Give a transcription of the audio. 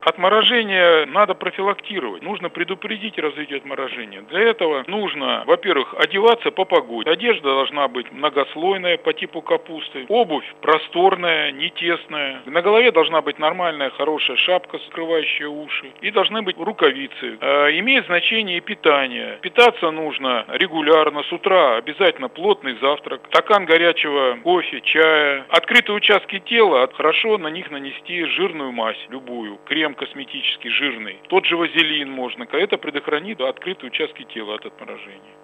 Отморожение надо профилактировать. Нужно предупредить развитие отморожения. Для этого нужно, во-первых, одеваться по погоде. Одежда должна быть многослойная по типу капусты. Обувь просторная, не тесная. На голове должна быть нормальная, хорошая шапка, скрывающая уши. И должны быть рукавицы. Имеет значение и питание. Питаться нужно регулярно. С утра обязательно плотный завтрак. Стакан горячего кофе, чая. Открытые участки тела, хорошо на них нанести жирную мазь, любую. Крем косметический жирный. Тот же вазелин можно. Это предохранит открытые участки тела от отморожения.